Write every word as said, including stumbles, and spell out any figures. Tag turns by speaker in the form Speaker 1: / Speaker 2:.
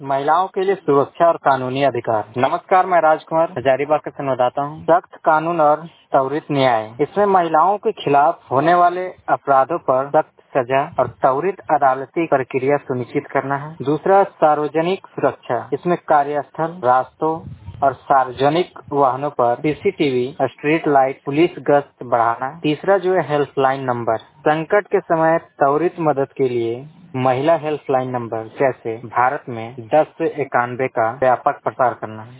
Speaker 1: महिलाओं के लिए सुरक्षा और कानूनी अधिकार। नमस्कार, मैं राजकुमार हजारीबाग का संवाददाता हूँ। सख्त कानून और त्वरित न्याय, इसमें महिलाओं के खिलाफ होने वाले अपराधों पर सख्त सजा और त्वरित अदालती प्रक्रिया सुनिश्चित करना है। दूसरा, सार्वजनिक सुरक्षा, इसमें कार्यस्थल, रास्तों और सार्वजनिक वाहनों पर सीसीटीवी, स्ट्रीट लाइट, पुलिस गश्त बढ़ाना। तीसरा जो है हेल्पलाइन नंबर, संकट के समय त्वरित मदद के लिए महिला हेल्पलाइन नंबर जैसे भारत में दस से इक्यानवे का व्यापक प्रसार करना है।